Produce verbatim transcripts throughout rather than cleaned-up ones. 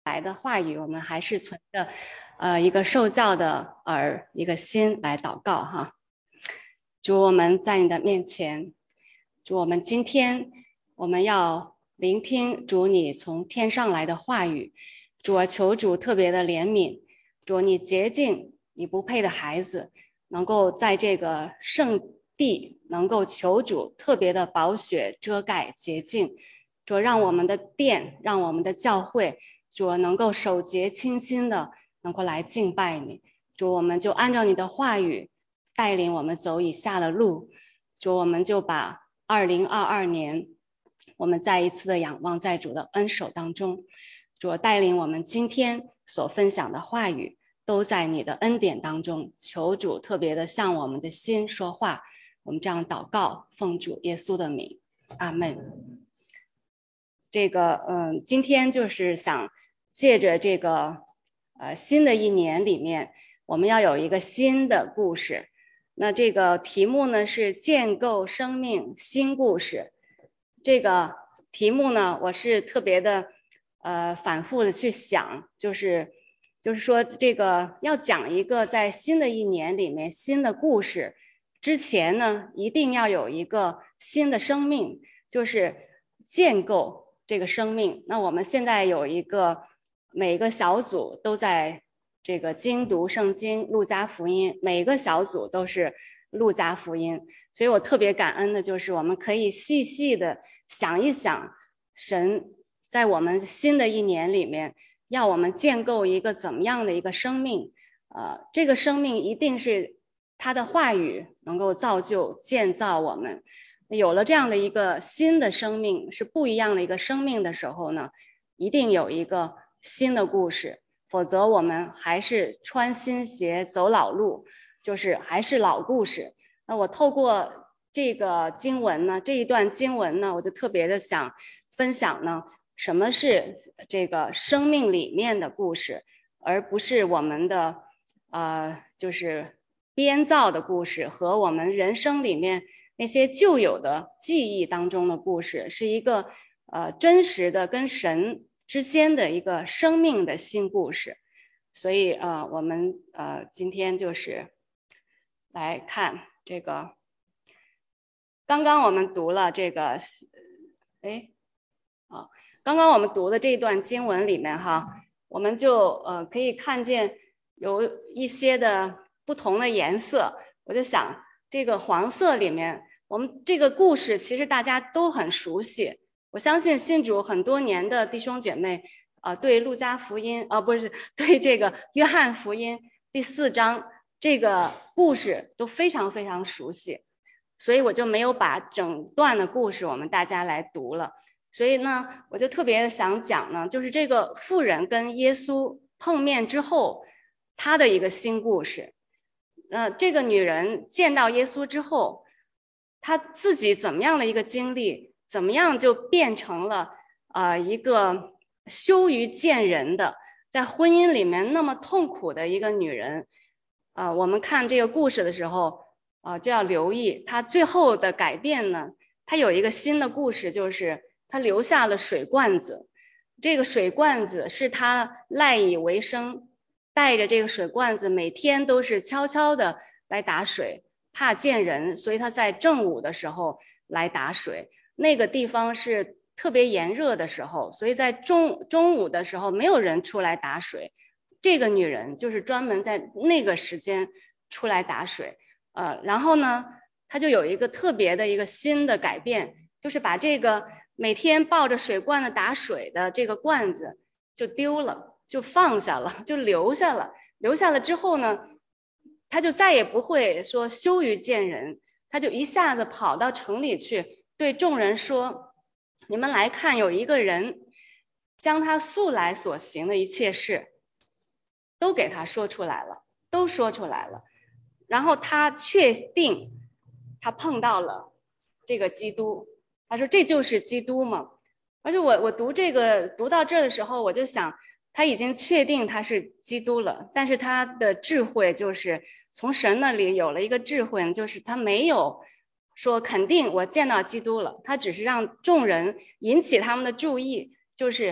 来的话语，我们还是存着呃一个受教的耳，一个心来祷告哈。主，我们在你的面前，主，我们今天我们要聆听主你从天上来的话语。主啊，求主特别的怜悯，主你洁净你不配的孩子，能够在这个圣地能够求主特别的宝血遮盖洁净，主让我们的殿，让我们的教会，主能够守洁清心的能够来敬拜你。主，我们就按照你的话语带领我们走以下的路。主，我们就把二零二二年我们再一次的仰望在主的恩手当中。主，带领我们今天所分享的话语都在你的恩典当中，求主特别的向我们的心说话。我们这样祷告，奉主耶稣的名，阿们。这个嗯，今天就是想借着这个呃新的一年里面，我们要有一个新的故事。那这个题目呢是建构生命新故事。这个题目呢，我是特别的呃反复的去想，就是就是说这个要讲一个在新的一年里面新的故事之前呢，一定要有一个新的生命，就是建构这个生命。那我们现在有一个每个小组都在这个精读圣经路加福音，每个小组都是路加福音，所以我特别感恩的就是我们可以细细的想一想，神在我们新的一年里面要我们建构一个怎么样的一个生命。呃，这个生命一定是他的话语能够造就建造我们。有了这样的一个新的生命，是不一样的一个生命的时候呢，一定有一个新的故事，否则我们还是穿新鞋走老路，就是还是老故事。那我透过这个经文呢，这一段经文呢，我就特别的想分享呢，什么是这个生命里面的故事，而不是我们的呃就是编造的故事和我们人生里面那些旧有的记忆当中的故事，是一个呃真实的跟神之间的一个生命的新故事。所以呃我们呃今天就是来看这个，刚刚我们读了这个哎啊刚刚我们读的这段经文里面哈，我们就呃可以看见有一些的不同的颜色。我就想这个黄色里面，我们这个故事其实大家都很熟悉，我相信信主很多年的弟兄姐妹呃对路加福音呃不是对这个约翰福音第四章这个故事都非常非常熟悉，所以我就没有把整段的故事我们大家来读了。所以呢，我就特别想讲呢，就是这个妇人跟耶稣碰面之后，她的一个新故事。呃，这个女人见到耶稣之后，她自己怎么样的一个经历，怎么样就变成了呃一个羞于见人的，在婚姻里面那么痛苦的一个女人。呃，我们看这个故事的时候，呃，就要留意她最后的改变呢。她有一个新的故事，就是她留下了水罐子。这个水罐子是她赖以为生，带着这个水罐子每天都是悄悄的来打水，怕见人，所以她在正午的时候来打水。那个地方是特别炎热的时候，所以在中中午的时候没有人出来打水。这个女人就是专门在那个时间出来打水。呃，然后呢，她就有一个特别的一个新的改变，就是把这个每天抱着水罐子打水的这个罐子就丢了，就放下了，就留下了。留下了之后呢，她就再也不会说羞于见人，她就一下子跑到城里去，对众人说：“你们来看，有一个人将他素来所行的一切事都给他说出来了，都说出来了。”然后他确定他碰到了这个基督，他说这就是基督吗？而且我我读这个读到这儿的时候，我就想他已经确定他是基督了，但是他的智慧就是从神那里有了一个智慧，就是他没有说肯定我见到基督了，他只是让众人引起他们的注意，就是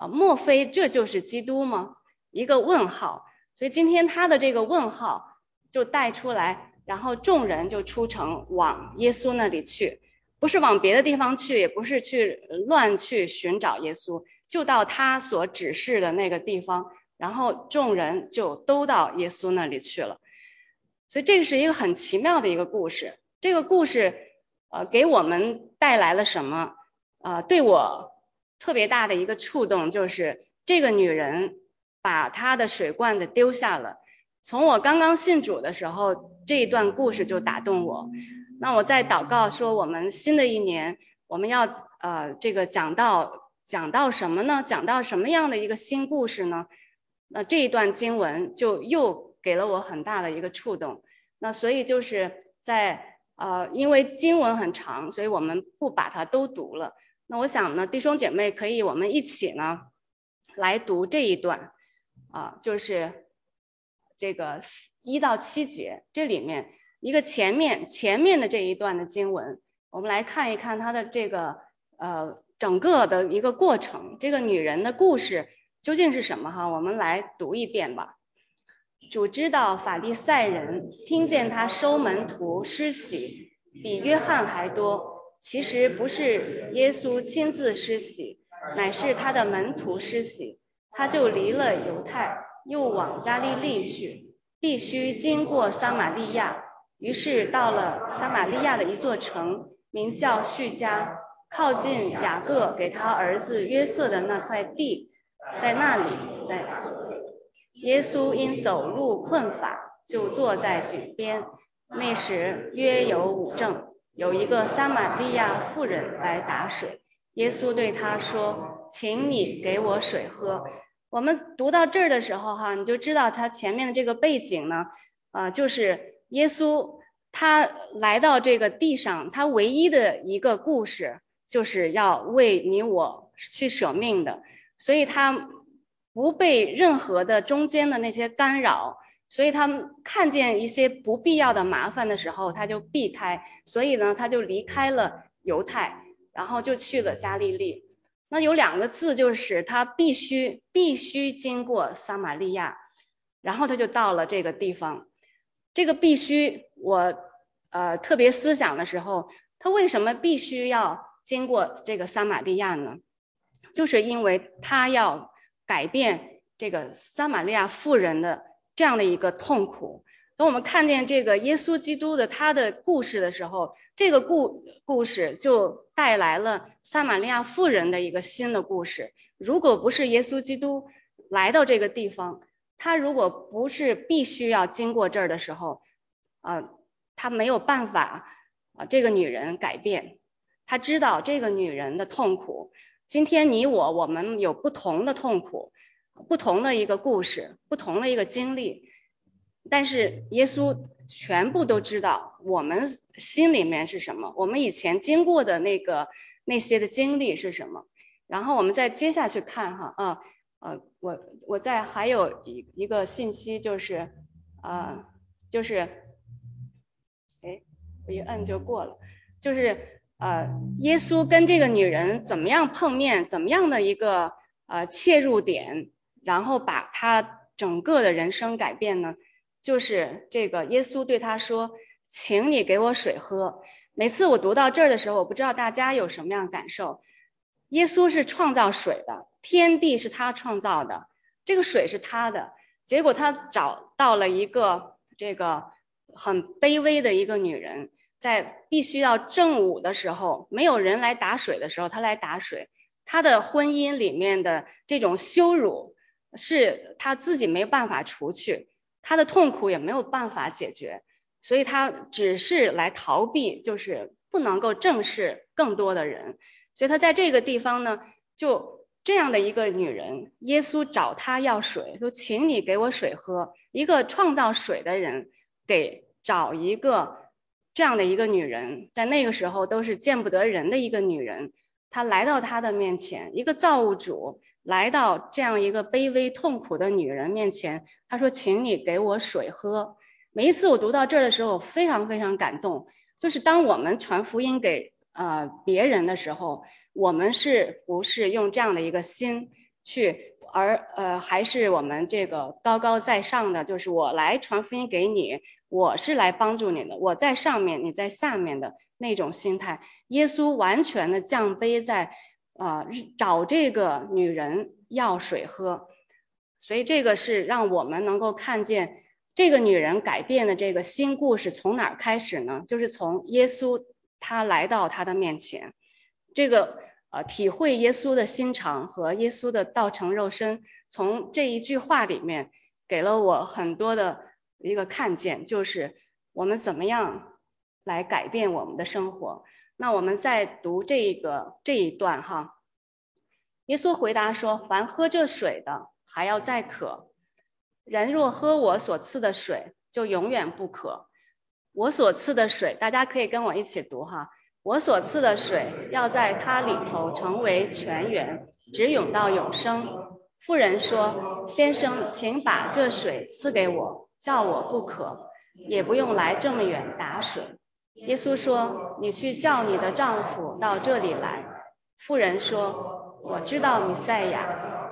啊，莫非这就是基督吗？一个问号。所以今天他的这个问号就带出来，然后众人就出城往耶稣那里去，不是往别的地方去，也不是去乱去寻找耶稣，就到他所指示的那个地方，然后众人就都到耶稣那里去了。所以这个是一个很奇妙的一个故事。这个故事呃，给我们带来了什么？呃，对我特别大的一个触动就是这个女人把她的水罐子丢下了。从我刚刚信主的时候，这一段故事就打动我。那我在祷告说，我们新的一年我们要呃这个讲到讲到什么呢？讲到什么样的一个新故事呢？那这一段经文就又给了我很大的一个触动。那所以就是在呃因为经文很长，所以我们不把它都读了。那我想呢，弟兄姐妹可以我们一起呢来读这一段啊，就是这个一到七节，这里面一个前面前面的这一段的经文，我们来看一看它的这个呃整个的一个过程，这个女人的故事究竟是什么哈？我们来读一遍吧。主知道法利赛人听见他收门徒施洗比约翰还多，其实不是耶稣亲自施洗，乃是他的门徒施洗。他就离了犹太，又往加利利去，必须经过撒玛利亚。于是到了撒玛利亚的一座城，名叫叙加，靠近雅各给他儿子约瑟的那块地，在那里，在耶稣因走路困乏，就坐在井边。那时约有午正，有一个撒玛利亚妇人来打水。耶稣对他说：“请你给我水喝。”我们读到这儿的时候哈，你就知道他前面的这个背景呢，呃，就是耶稣他来到这个地上，他唯一的一个故事就是要为你我去舍命的，所以他不被任何的中间的那些干扰，所以他看见一些不必要的麻烦的时候，他就避开，所以呢，他就离开了犹太，然后就去了加利利。那有两个字，就是他必须必须经过撒玛利亚，然后他就到了这个地方。这个必须，我呃特别思想的时候，他为什么必须要经过这个撒玛利亚呢？就是因为他要改变这个撒玛利亚妇人的这样的一个痛苦。当我们看见这个耶稣基督的他的故事的时候，这个故故事就带来了撒玛利亚妇人的一个新的故事。如果不是耶稣基督来到这个地方，他如果不是必须要经过这儿的时候，呃，他没有办法啊、呃，这个女人改变。他知道这个女人的痛苦。今天你我我们有不同的痛苦，不同的一个故事，不同的一个经历。但是耶稣全部都知道我们心里面是什么，我们以前经过的那个那些的经历是什么。然后我们再接下去看哈，啊呃，我我再还有一一个信息就是，呃，就是，哎，我一摁就过了，就是呃，耶稣跟这个女人怎么样碰面，怎么样的一个呃切入点，然后把她整个的人生改变呢？就是这个耶稣对他说：“请你给我水喝。”每次我读到这儿的时候，我不知道大家有什么样的感受。耶稣是创造水的，天地是他创造的，这个水是他的。结果他找到了一个这个很卑微的一个女人，在必须要正午的时候，没有人来打水的时候，他来打水。他的婚姻里面的这种羞辱是他自己没办法除去。他的痛苦也没有办法解决，所以他只是来逃避，就是不能够正视更多的人。所以他在这个地方呢，就这样的一个女人，耶稣找她要水，说请你给我水喝。一个创造水的人给找一个这样的一个女人，在那个时候都是见不得人的一个女人，她来到他的面前，一个造物主来到这样一个卑微痛苦的女人面前，他说请你给我水喝。每一次我读到这儿的时候，我非常非常感动。就是当我们传福音给呃别人的时候，我们是不是用这样的一个心去，而呃还是我们这个高高在上的，就是我来传福音给你，我是来帮助你的，我在上面，你在下面的那种心态。耶稣完全的降卑在呃找这个女人要水喝，所以这个是让我们能够看见这个女人改变的这个新故事从哪儿开始呢？就是从耶稣他来到他的面前，这个呃体会耶稣的心肠和耶稣的道成肉身，从这一句话里面给了我很多的一个看见，就是我们怎么样来改变我们的生活。那我们再读这个这一段哈，耶稣回答说：凡喝这水的还要再渴，人若喝我所赐的水，就永远不渴。我所赐的水，大家可以跟我一起读哈。我所赐的水要在它里头成为泉源，直涌到永生。妇人说：先生，请把这水赐给我，叫我不渴，也不用来这么远打水。耶稣说：你去叫你的丈夫到这里来。妇人说：我知道弥赛亚。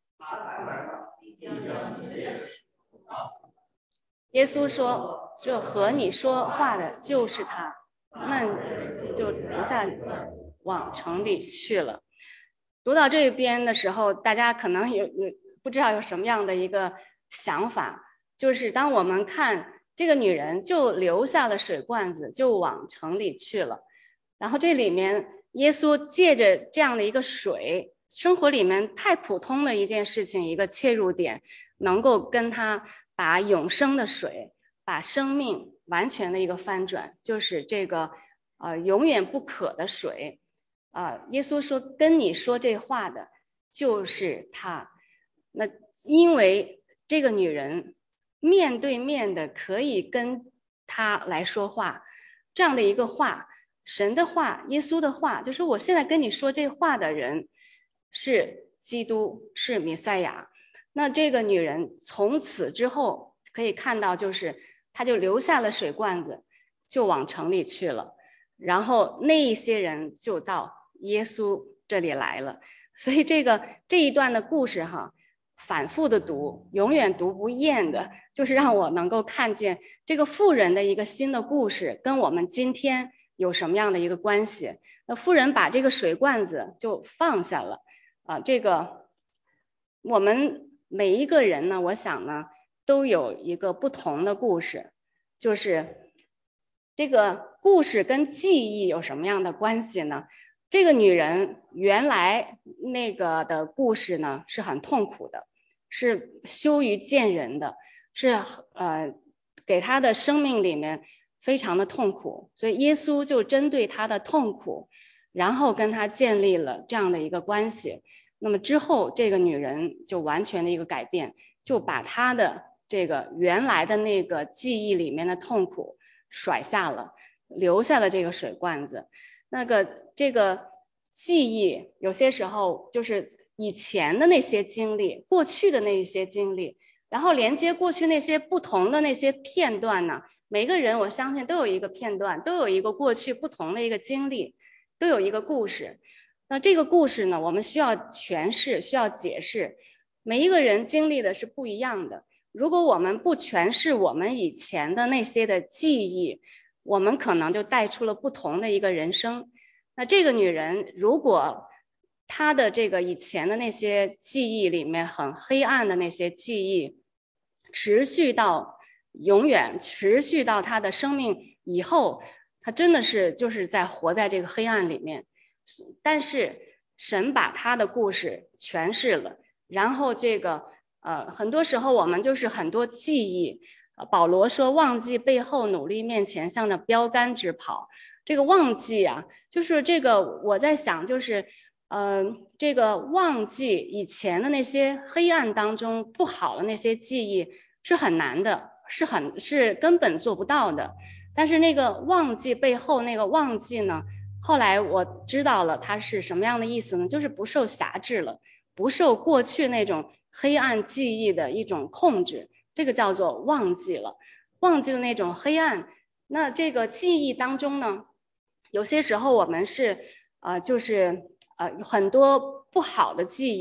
耶稣说：这和你说话的就是他。那就留下往城里去了。读到这边的时候，大家可能有有不知道有什么样的一个想法，就是当我们看这个女人就留下了水罐子，就往城里去了。然后这里面耶稣借着这样的一个水，生活里面太普通的一件事情，一个切入点，能够跟他把永生的水，把生命完全的一个翻转，就是这个呃永远不渴的水。啊、呃，耶稣说跟你说这话的就是他。那因为这个女人面对面的可以跟他来说话，这样的一个话，神的话，耶稣的话，就是我现在跟你说这话的人是基督，是弥赛亚。那这个女人从此之后可以看到，就是她就留下了水罐子，就往城里去了，然后那一些人就到耶稣这里来了。所以这个这一段的故事哈，反复的读，永远读不厌的，就是让我能够看见这个妇人的一个新的故事跟我们今天有什么样的一个关系。那妇人把这个水罐子就放下了啊，这个我们每一个人呢，我想呢都有一个不同的故事，就是这个故事跟记忆有什么样的关系呢？这个女人原来那个的故事呢是很痛苦的，是羞于见人的，是呃给她的生命里面非常的痛苦，所以耶稣就针对她的痛苦，然后跟她建立了这样的一个关系。那么之后这个女人就完全的一个改变，就把她的这个原来的那个记忆里面的痛苦甩下了，留下了这个水罐子。那个这个记忆有些时候就是以前的那些经历，过去的那一些经历，然后连接过去那些不同的那些片段呢，每个人我相信都有一个片段，都有一个过去不同的一个经历，都有一个故事。那这个故事呢，我们需要诠释，需要解释，每一个人经历的是不一样的。如果我们不诠释我们以前的那些的记忆，我们可能就带出了不同的一个人生。那这个女人如果她的这个以前的那些记忆里面很黑暗的那些记忆持续到永远，持续到她的生命以后，她真的是就是在活在这个黑暗里面。但是神把她的故事诠释了，然后这个呃很多时候我们就是很多记忆，保罗说忘记背后，努力面前，向着标杆直跑。这个忘记啊，就是这个我在想，就是呃这个忘记以前的那些黑暗当中不好的那些记忆是很难的，是很是根本做不到的。但是那个忘记背后那个忘记呢，后来我知道了它是什么样的意思呢，就是不受辖制了，不受过去那种黑暗记忆的一种控制，这个叫做忘记了，忘记了那种黑暗。那这个记忆当中呢，有些时候我们是呃就是呃很多不好的记忆，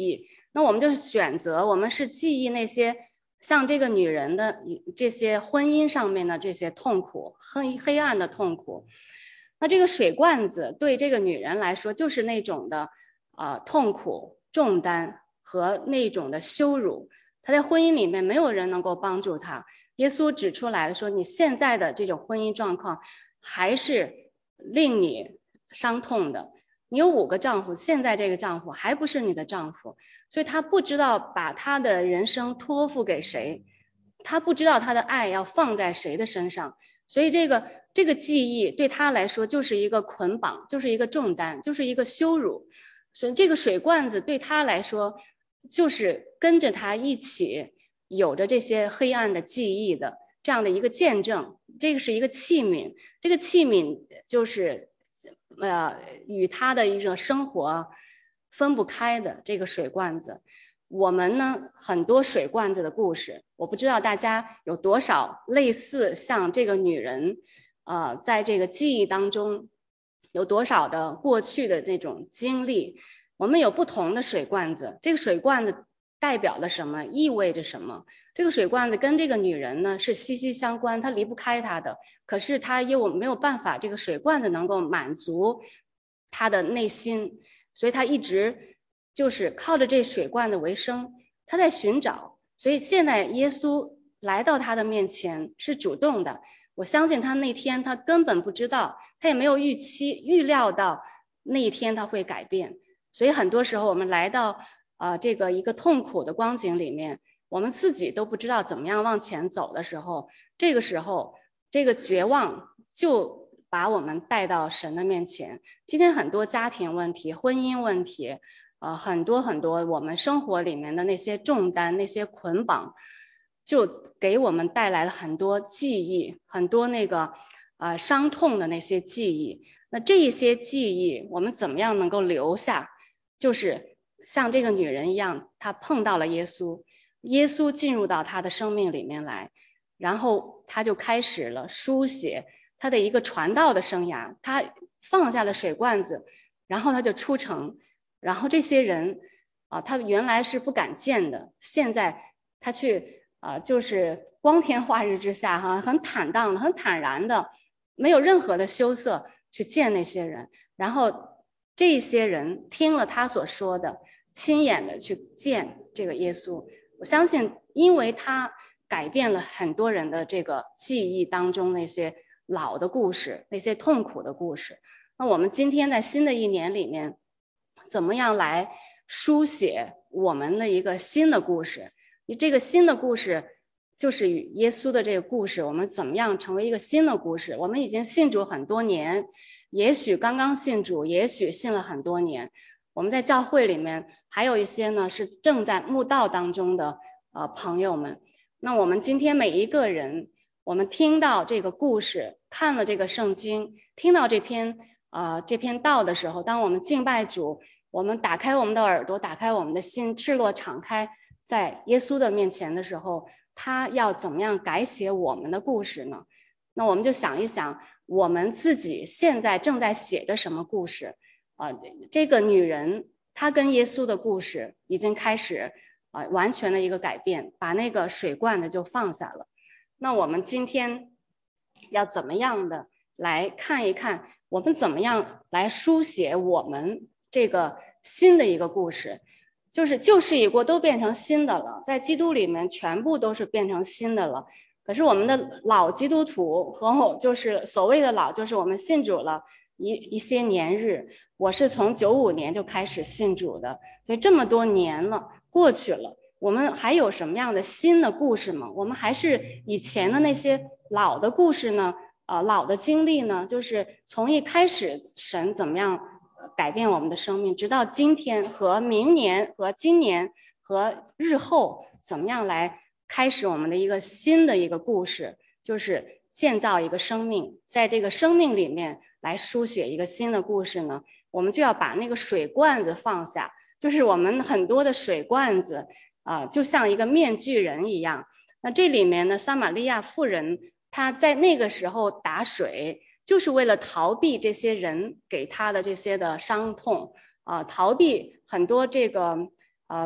那我们就是选择，我们是记忆那些像这个女人的这些婚姻上面的这些痛苦，黑黑暗的痛苦。那这个水罐子对这个女人来说就是那种的呃痛苦重担和那种的羞辱，她在婚姻里面没有人能够帮助她。耶稣指出来了，说你现在的这种婚姻状况还是令你伤痛的，你有五个丈夫，现在这个丈夫还不是你的丈夫，所以他不知道把他的人生托付给谁，他不知道他的爱要放在谁的身上，所以这个这个记忆对他来说就是一个捆绑，就是一个重担，就是一个羞辱。所以这个水罐子对他来说就是跟着他一起有着这些黑暗的记忆的这样的一个见证，这个是一个器皿，这个器皿就是呃与他的一种生活分不开的这个水罐子。我们呢很多水罐子的故事，我不知道大家有多少类似像这个女人呃在这个记忆当中有多少的过去的这种经历。我们有不同的水罐子，这个水罐子代表了什么，意味着什么？这个水罐子跟这个女人呢是息息相关，她离不开她的，可是她又没有办法，这个水罐子能够满足她的内心，所以她一直就是靠着这水罐子为生，她在寻找。所以现在耶稣来到她的面前是主动的，我相信她那天她根本不知道，她也没有预期预料到那一天她会改变。所以很多时候我们来到呃这个一个痛苦的光景里面，我们自己都不知道怎么样往前走的时候，这个时候这个绝望就把我们带到神的面前。今天很多家庭问题、婚姻问题，呃很多很多我们生活里面的那些重担、那些捆绑，就给我们带来了很多记忆，很多那个呃伤痛的那些记忆。那这一些记忆我们怎么样能够留下？就是像这个女人一样，她碰到了耶稣，耶稣进入到她的生命里面来，然后她就开始了书写她的一个传道的生涯。她放下了水罐子，然后她就出城，然后这些人啊，她原来是不敢见的，现在她去啊，就是光天化日之下哈，很坦荡的、很坦然的，没有任何的羞涩去见那些人，然后这些人听了他所说的，亲眼的去见这个耶稣。我相信因为他改变了很多人的这个记忆当中那些老的故事，那些痛苦的故事。那我们今天在新的一年里面怎么样来书写我们的一个新的故事？这个新的故事就是与耶稣的这个故事，我们怎么样成为一个新的故事？我们已经信主很多年，也许刚刚信主，也许信了很多年。我们在教会里面还有一些呢是正在慕道当中的呃朋友们。那我们今天每一个人，我们听到这个故事，看了这个圣经，听到这篇呃这篇道的时候，当我们敬拜主，我们打开我们的耳朵，打开我们的心，赤裸敞开在耶稣的面前的时候，他要怎么样改写我们的故事呢？那我们就想一想，我们自己现在正在写着什么故事？啊、呃，这个女人她跟耶稣的故事已经开始啊、呃、完全的一个改变，把那个水罐子就放下了。那我们今天要怎么样的来看一看，我们怎么样来书写我们这个新的一个故事？就是旧事已过，都变成新的了，在基督里面全部都是变成新的了。可是我们的老基督徒和我就是所谓的老，就是我们信主了一一些年日，我是从九五年就开始信主的，所以这么多年了过去了，我们还有什么样的新的故事吗？我们还是以前的那些老的故事呢？呃，老的经历呢？就是从一开始神怎么样改变我们的生命，直到今天和明年和今年和日后怎么样来开始我们的一个新的一个故事，就是建造一个生命，在这个生命里面来书写一个新的故事呢，我们就要把那个水罐子放下，就是我们很多的水罐子啊、呃，就像一个面具人一样。那这里面呢，撒玛利亚妇人她在那个时候打水，就是为了逃避这些人给她的这些的伤痛啊、呃，逃避很多这个呃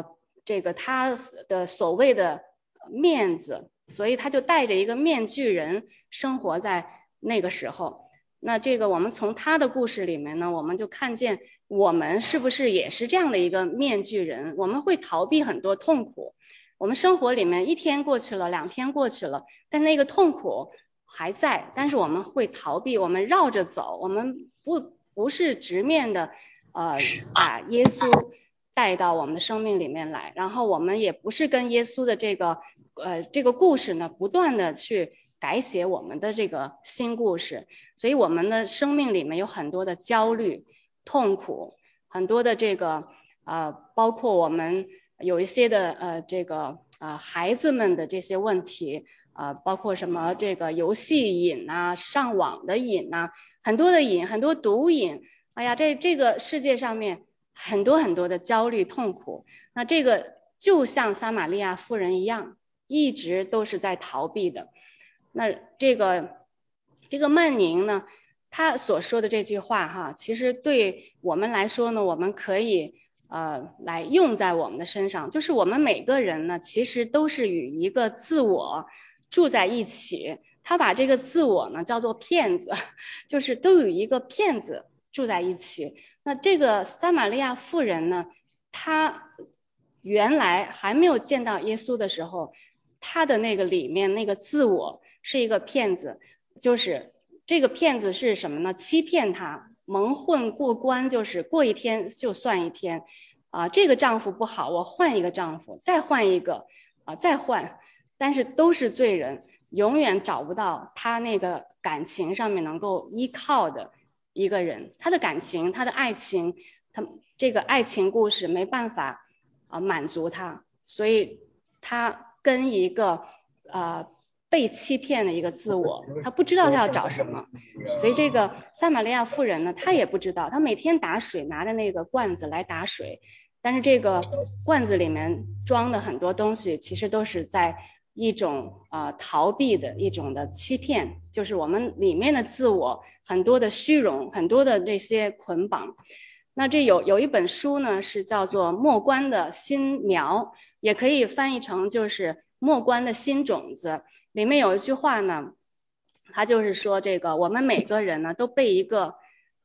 这个他的所谓的面子，所以他就带着一个面具人生活在那个时候。那这个我们从他的故事里面呢，我们就看见我们是不是也是这样的一个面具人，我们会逃避很多痛苦。我们生活里面一天过去了，两天过去了，但那个痛苦还在，但是我们会逃避，我们绕着走，我们不不是直面的呃把耶稣带到我们的生命里面来，然后我们也不是跟耶稣的这个呃这个故事呢不断的去改写我们的这个新故事，所以我们的生命里面有很多的焦虑痛苦，很多的这个呃包括我们有一些的呃这个呃孩子们的这些问题，呃包括什么这个游戏瘾啊，上网的瘾啊，很多的瘾，很多毒瘾，哎呀，这这个世界上面很多很多的焦虑痛苦，那这个就像撒玛利亚妇人一样，一直都是在逃避的。那这个这个曼宁呢，他所说的这句话哈，其实对我们来说呢，我们可以呃来用在我们的身上，就是我们每个人呢，其实都是与一个自我住在一起。他把这个自我呢叫做骗子，就是都与一个骗子住在一起。那这个撒玛利亚妇人呢，她原来还没有见到耶稣的时候，她的那个里面那个自我是一个骗子，就是这个骗子是什么呢？欺骗她，蒙混过关，就是过一天就算一天，啊、呃，这个丈夫不好，我换一个丈夫，再换一个，啊、呃，再换，但是都是罪人，永远找不到他那个感情上面能够依靠的一个人，他的感情，他的爱情，他这个爱情故事没办法啊、呃、满足他，所以他跟一个呃被欺骗的一个自我，他不知道他要找什么，所以这个撒玛利亚妇人呢，她也不知道，她每天打水，拿着那个罐子来打水，但是这个罐子里面装的很多东西，其实都是在一种呃逃避的一种的欺骗，就是我们里面的自我很多的虚荣，很多的这些捆绑。那这有有一本书呢，是叫做《末观的新苗》，也可以翻译成就是末观的新种子。里面有一句话呢，它就是说这个我们每个人呢都被一个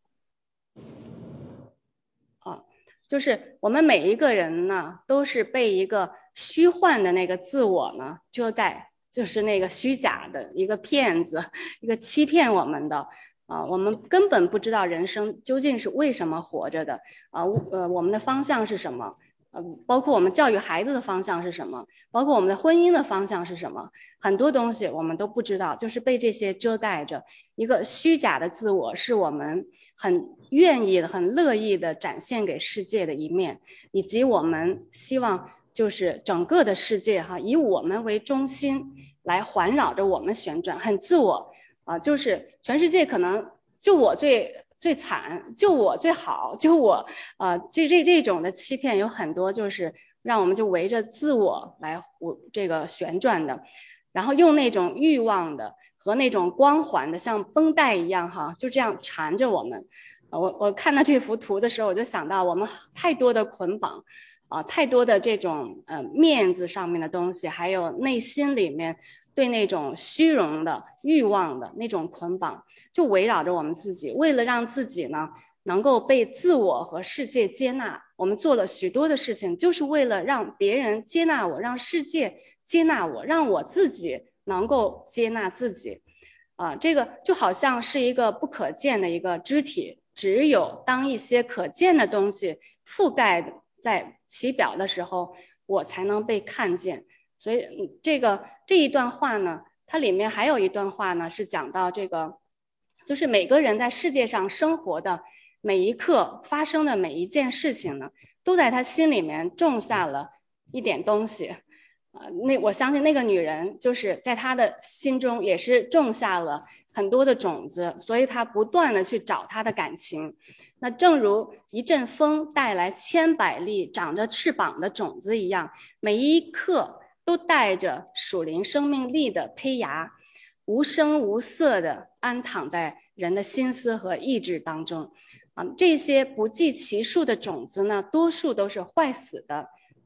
啊，就是我们每一个人呢都是被一个虚幻的那个自我呢遮盖，就是那个虚假的一个骗子，一个欺骗我们的。啊，我们根本不知道人生究竟是为什么活着的啊，呃，我们的方向是什么？呃，包括我们教育孩子的方向是什么？包括我们的婚姻的方向是什么？很多东西我们都不知道，就是被这些遮盖着。一个虚假的自我是我们很愿意的、很乐意的展现给世界的一面，以及我们希望就是整个的世界哈，以我们为中心来环绕着我们旋转，很自我。啊，就是全世界可能就我最最惨，就我最好，就我啊，这这这种的欺骗有很多，就是让我们就围着自我来这个旋转的，然后用那种欲望的和那种光环的，像绷带一样哈，就这样缠着我们。我我看到这幅图的时候，我就想到我们太多的捆绑啊，太多的这种呃面子上面的东西，还有内心里面对那种虚荣的欲望的那种捆绑，就围绕着我们自己。为了让自己呢能够被自我和世界接纳，我们做了许多的事情，就是为了让别人接纳我，让世界接纳我，让我自己能够接纳自己。啊，这个就好像是一个不可见的一个肢体，只有当一些可见的东西覆盖在其表的时候，我才能被看见。所以这个这一段话呢，它里面还有一段话呢，是讲到这个，就是每个人在世界上生活的每一刻发生的每一件事情呢，都在他心里面种下了一点东西。呃，那我相信那个女人就是在她的心中也是种下了很多的种子，所以她不断的去找她的感情。那正如一阵风带来千百粒长着翅膀的种子一样，每一刻都带着属灵生命力的胚芽，无声无色的安躺在人的心思和意志当中。啊，这些不计其数的种子呢，多数都是坏死的，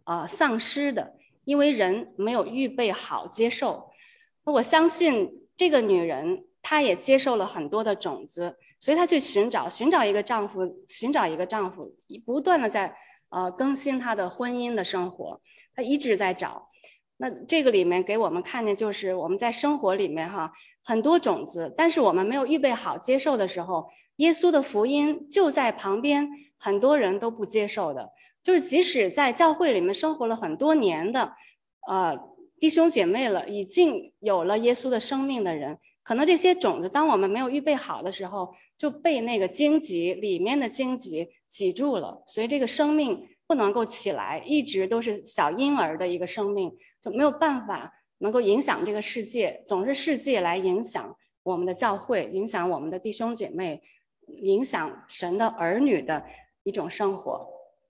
呃丧失的，因为人没有预备好接受。我相信这个女人她也接受了很多的种子，所以她去寻找寻找一个丈夫，寻找一个丈夫，不断的在呃更新她的婚姻的生活，她一直在找。那这个里面给我们看见，就是我们在生活里面哈，很多种子，但是我们没有预备好接受的时候，耶稣的福音就在旁边，很多人都不接受的。就是即使在教会里面生活了很多年的呃弟兄姐妹了，已经有了耶稣的生命的人，可能这些种子当我们没有预备好的时候，就被那个荆棘里面的荆棘挤住了，所以这个生命不能够起来，一直都是小婴儿的一个生命，就没有办法能够影响这个世界，总是世界来影响我们的教会，影响我们的弟兄姐妹，影响神的儿女的一种生活。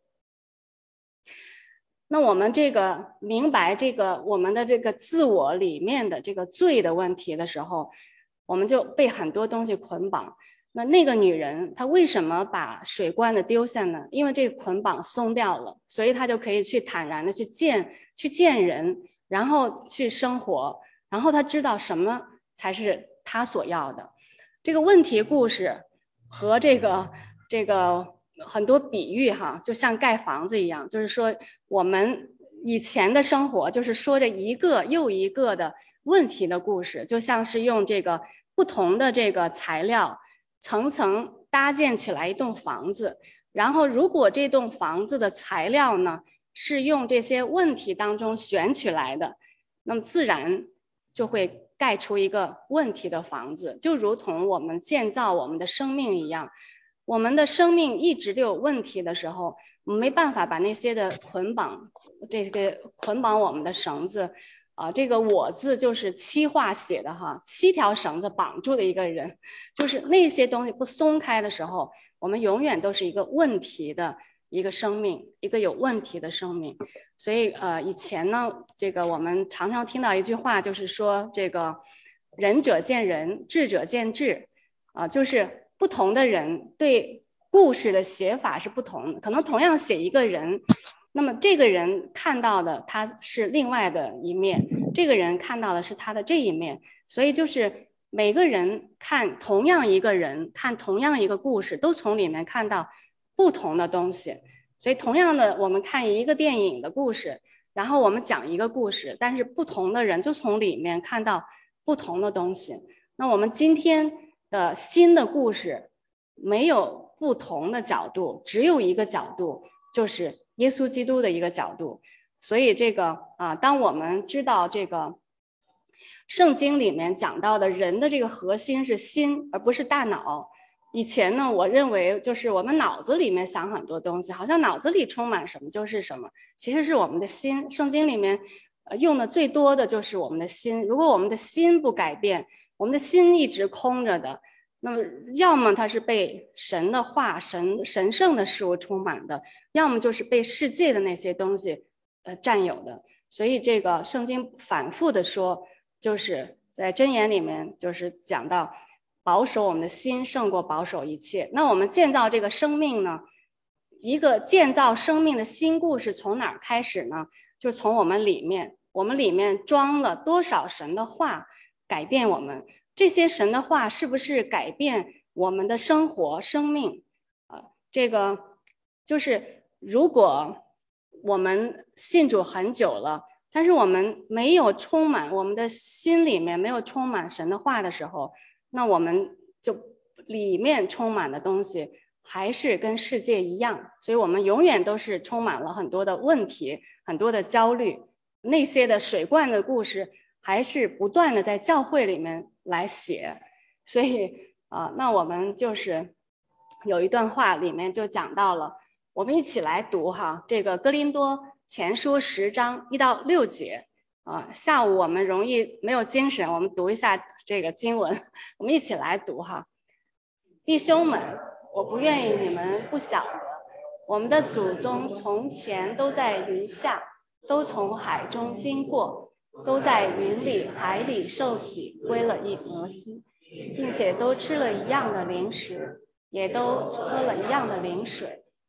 那我们这个明白这个我们的这个自我里面的这个罪的问题的时候，我们就被很多东西捆绑。那那个女人她为什么把水罐子丢下呢？因为这个捆绑松掉了，所以她就可以去坦然的去见去见人，然后去生活，然后她知道什么才是她所要的。这个问题故事和这个这个很多比喻哈，就像盖房子一样，就是说我们以前的生活就是说着一个又一个的问题的故事，就像是用这个不同的这个材料层层搭建起来一栋房子，然后如果这栋房子的材料呢是用这些问题当中选取来的，那么自然就会盖出一个问题的房子，就如同我们建造我们的生命一样。我们的生命一直都有问题的时候，我们没办法把那些的捆绑，这个捆绑我们的绳子啊、呃，这个我字就是七画写的哈，七条绳子绑住的一个人，就是那些东西不松开的时候，我们永远都是一个问题的一个生命，一个有问题的生命。所以呃，以前呢，这个我们常常听到一句话，就是说这个仁者见仁，智者见智啊、呃，就是不同的人对故事的写法是不同的，可能同样写一个人，那么这个人看到的他是另外的一面，这个人看到的是他的这一面，所以就是每个人看同样一个人，看同样一个故事，都从里面看到不同的东西。所以同样的，我们看一个电影的故事，然后我们讲一个故事，但是不同的人就从里面看到不同的东西。那我们今天的新的故事没有不同的角度，只有一个角度，就是耶稣基督的一个角度。所以这个啊，当我们知道这个圣经里面讲到的人的这个核心是心，而不是大脑。以前呢，我认为就是我们脑子里面想很多东西，好像脑子里充满什么就是什么，其实是我们的心。圣经里面用的最多的就是我们的心。如果我们的心不改变，我们的心一直空着的，那么要么它是被神的话、神神圣的事物充满的，要么就是被世界的那些东西呃占有的。所以这个圣经反复的说，就是在箴言里面就是讲到保守我们的心胜过保守一切。那我们建造这个生命呢，一个建造生命的新故事从哪儿开始呢？就从我们里面，我们里面装了多少神的话改变我们，这些神的话是不是改变我们的生活生命啊、呃？这个就是如果我们信主很久了，但是我们没有充满，我们的心里面没有充满神的话的时候，那我们就里面充满的东西还是跟世界一样，所以我们永远都是充满了很多的问题，很多的焦虑。那些的水罐的故事还是不断的在教会里面来写。所以啊、呃，那我们就是有一段话里面就讲到了，我们一起来读哈，这个哥林多前书十章一到六节啊、呃。下午我们容易没有精神，我们读一下这个经文，我们一起来读哈。弟兄们，我不愿意你们不晓得，我们的祖宗从前都在云下，都从海中经过，都在云里海里受洗，归了一摩西，并且都吃了一样的零食，也都喝了一样的灵水，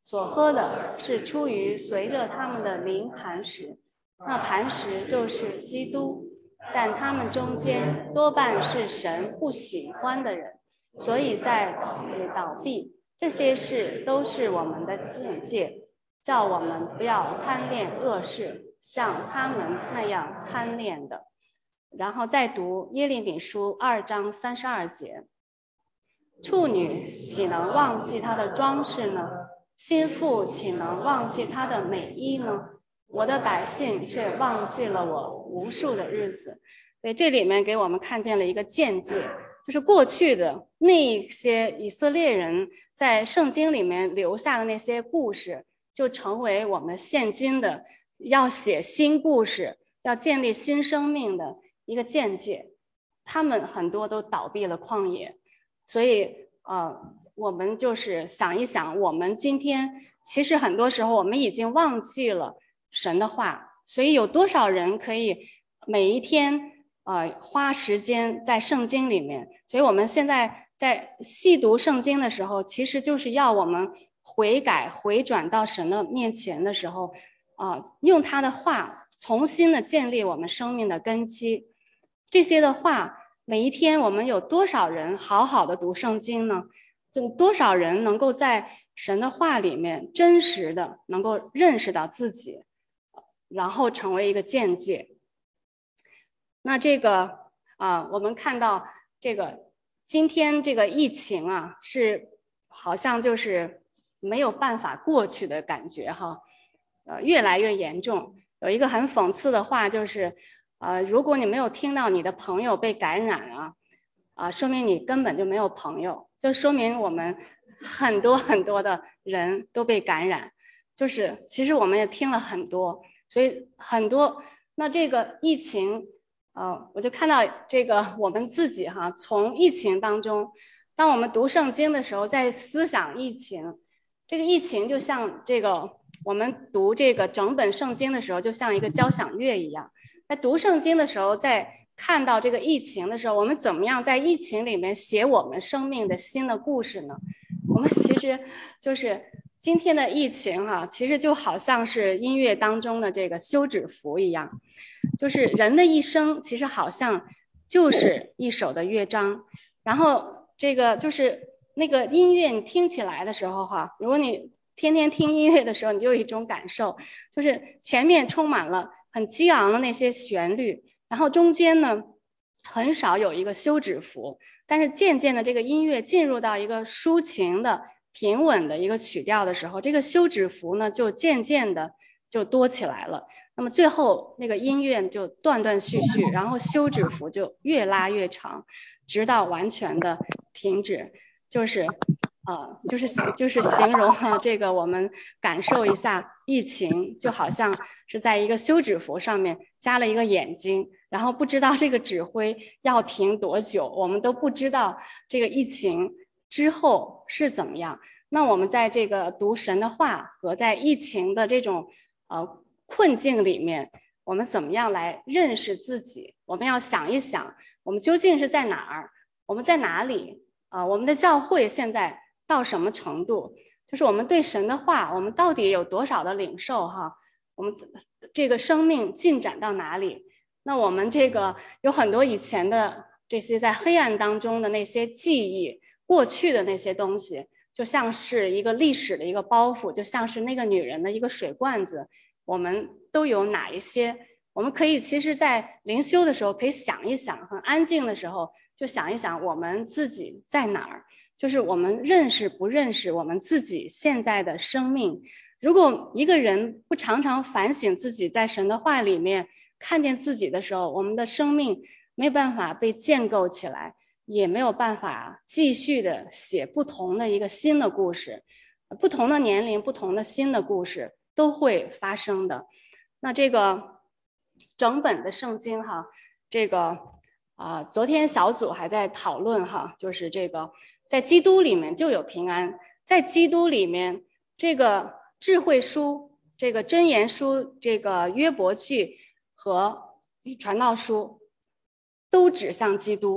所喝的是出于随着他们的灵磐石，那磐石就是基督，但他们中间多半是神不喜欢的人，所以在倒闭。这些事都是我们的境界，叫我们不要贪恋恶事，像他们那样贪恋的。然后再读耶利米书二章三十二节，处女岂能忘记她的装饰呢？心腹岂能忘记她的美衣呢？我的百姓却忘记了我无数的日子。所以这里面给我们看见了一个见解，就是过去的那些以色列人在圣经里面留下的那些故事，就成为我们现今的要写新故事、要建立新生命的一个见解。他们很多都倒闭了旷野，所以呃，我们就是想一想，我们今天其实很多时候我们已经忘记了神的话，所以有多少人可以每一天呃花时间在圣经里面？所以我们现在在细读圣经的时候，其实就是要我们悔改回转到神的面前的时候啊、呃，用他的话重新的建立我们生命的根基。这些的话，每一天我们有多少人好好的读圣经呢？就多少人能够在神的话里面真实的能够认识到自己，然后成为一个见解。那这个啊，我们看到这个今天这个疫情啊，是好像就是没有办法过去的感觉哈，呃，越来越严重。有一个很讽刺的话就是，呃，如果你没有听到你的朋友被感染啊，啊，说明你根本就没有朋友，就说明我们很多很多的人都被感染。就是其实我们也听了很多，所以很多那这个疫情。呃，我就看到这个我们自己哈，从疫情当中，当我们读圣经的时候，在思想疫情，这个疫情就像这个我们读这个整本圣经的时候，就像一个交响乐一样。在读圣经的时候，在看到这个疫情的时候，我们怎么样在疫情里面写我们生命的新的故事呢？我们其实就是今天的疫情哈、啊，其实就好像是音乐当中的这个休止符一样。就是人的一生其实好像就是一首的乐章，然后这个就是那个音乐你听起来的时候哈，如果你天天听音乐的时候，你就有一种感受，就是前面充满了很激昂的那些旋律，然后中间呢很少有一个休止符，但是渐渐的这个音乐进入到一个抒情的平稳的一个曲调的时候，这个休止符呢就渐渐的就多起来了。那么最后那个音乐就断断续续，然后休止符就越拉越长，直到完全的停止。就是呃，就是就是形容啊，这个我们感受一下疫情，就好像是在一个休止符上面加了一个眼睛，然后不知道这个指挥要停多久，我们都不知道这个疫情之后是怎么样。那我们在这个读神的话和在疫情的这种呃困境里面，我们怎么样来认识自己？我们要想一想，我们究竟是在哪儿？我们在哪里？啊、呃，我们的教会现在到什么程度？就是我们对神的话，我们到底有多少的领受？哈，我们这个生命进展到哪里？那我们这个有很多以前的这些在黑暗当中的那些记忆，过去的那些东西，就像是一个历史的一个包袱，就像是那个女人的一个水罐子。我们都有哪一些？我们可以其实在灵修的时候可以想一想，很安静的时候就想一想我们自己在哪儿，就是我们认识不认识我们自己现在的生命。如果一个人不常常反省自己在神的话里面看见自己的时候，我们的生命没有办法被建构起来，也没有办法继续的写不同的一个新的故事，不同的年龄不同的新的故事都会发生的。那这个整本的圣经哈，这个啊、呃，昨天小组还在讨论哈，就是这个在基督里面就有平安，在基督里面这个智慧书、这个箴言书、这个约伯记和传道书都指向基督。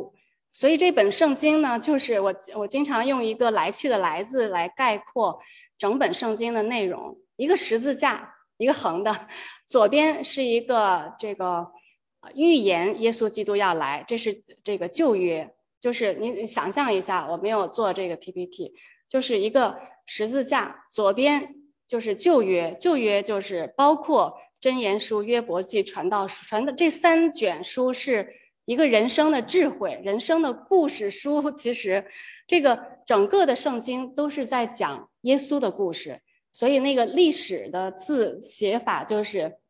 所以这本圣经呢，就是我我经常用一个来去的来字来概括整本圣经的内容。一个十字架，一个横的，左边是一个这个预言耶稣基督要来，这是这个旧约，就是你想象一下，我没有做这个 P P T， 就是一个十字架，左边就是旧约，旧约就是包括箴言书、约伯记、传道书，传的这三卷书是一个人生的智慧，人生的故事书。其实这个整个的圣经都是在讲耶稣的故事，所以那个历史的字写法就是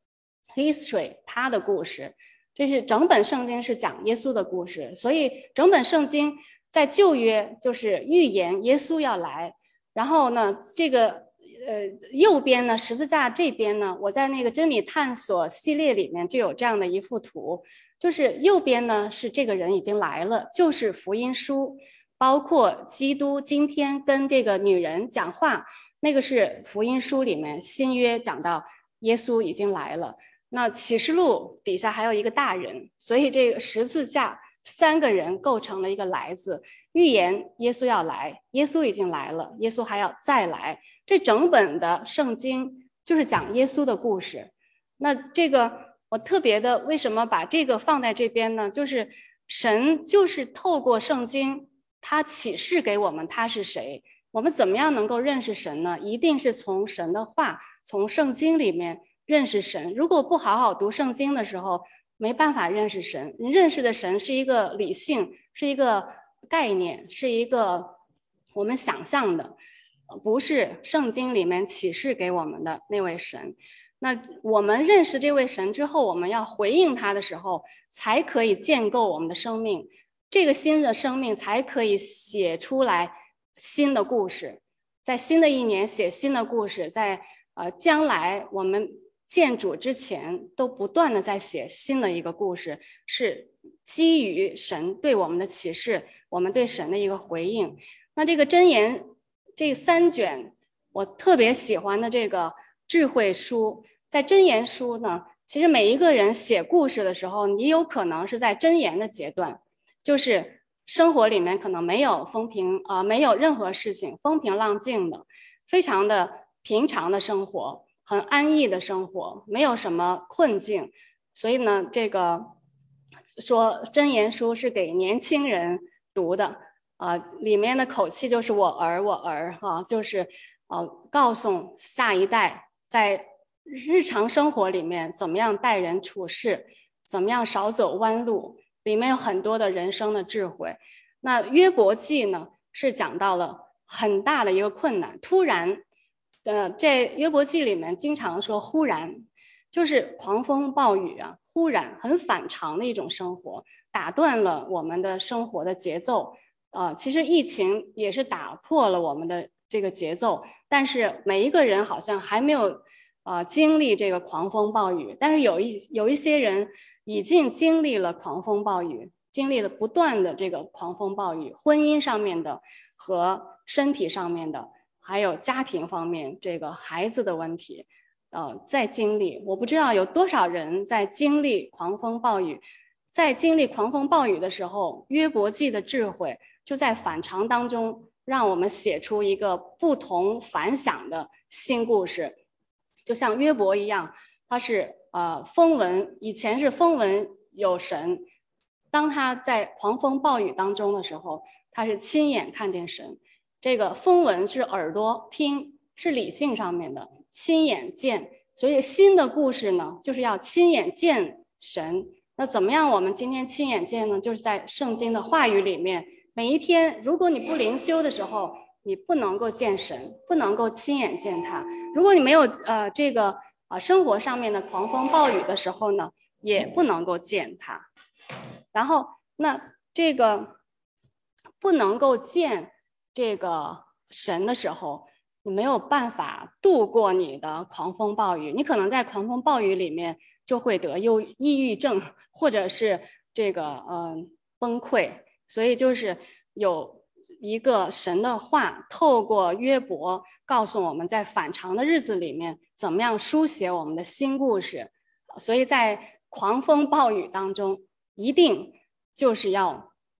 history， 他的故事。这是整本圣经是讲耶稣的故事，所以整本圣经在旧约就是预言耶稣要来。然后呢，这个呃右边呢，十字架这边呢，我在那个真理探索系列里面就有这样的一幅图，就是右边呢是这个人已经来了，就是福音书，包括基督今天跟这个女人讲话，那个是福音书里面新约讲到耶稣已经来了。那启示录底下还有一个大人，所以这个十字架三个人构成了一个来字，预言耶稣要来，耶稣已经来了，耶稣还要再来。这整本的圣经就是讲耶稣的故事。那这个我特别的为什么把这个放在这边呢？就是神就是透过圣经他启示给我们他是谁，我们怎么样能够认识神呢？一定是从神的话，从圣经里面认识神。如果不好好读圣经的时候，没办法认识神。你认识的神是一个理性，是一个概念，是一个我们想象的，不是圣经里面启示给我们的那位神。那我们认识这位神之后，我们要回应他的时候，才可以建构我们的生命，这个新的生命才可以写出来新的故事。在新的一年写新的故事，在呃将来我们见主之前都不断的在写新的一个故事，是基于神对我们的启示，我们对神的一个回应。那这个箴言这三卷我特别喜欢的这个智慧书，在箴言书呢，其实每一个人写故事的时候，你有可能是在箴言的阶段，就是生活里面可能没有风平啊、呃，没有任何事情风平浪静的，非常的平常的生活，很安逸的生活，没有什么困境。所以呢，这个说箴言书是给年轻人读的啊、呃，里面的口气就是我儿我儿哈、啊，就是呃告诉下一代在日常生活里面怎么样待人处事，怎么样少走弯路，里面有很多的人生的智慧。那约伯记呢，是讲到了很大的一个困难，突然呃，在约伯记里面经常说忽然，就是狂风暴雨啊，忽然很反常的一种生活，打断了我们的生活的节奏。呃，其实疫情也是打破了我们的这个节奏，但是每一个人好像还没有呃经历这个狂风暴雨，但是有一有一些人已经经历了狂风暴雨，经历了不断的这个狂风暴雨，婚姻上面的和身体上面的，还有家庭方面这个孩子的问题，呃，在经历，我不知道有多少人在经历狂风暴雨。在经历狂风暴雨的时候，约伯记的智慧就在反常当中，让我们写出一个不同凡响的新故事。就像约伯一样，他是呃风闻，以前是风闻有神，当他在狂风暴雨当中的时候，他是亲眼看见神。这个风闻是耳朵听，是理性上面的，亲眼见。所以新的故事呢，就是要亲眼见神。那怎么样我们今天亲眼见呢？就是在圣经的话语里面，每一天如果你不灵修的时候，你不能够见神，不能够亲眼见他。如果你没有呃这个啊、呃、生活上面的狂风暴雨的时候呢，也不能够见他。然后那这个不能够见这个神的时候，你没有办法度过你的狂风暴雨，你可能在狂风暴雨里面就会得忧抑郁症，或者是这个嗯、呃、崩溃。所以就是有一个神的话透过约伯告诉我们，在反常的日子里面怎么样书写我们的新故事。所以在狂风暴雨当中，一定就是要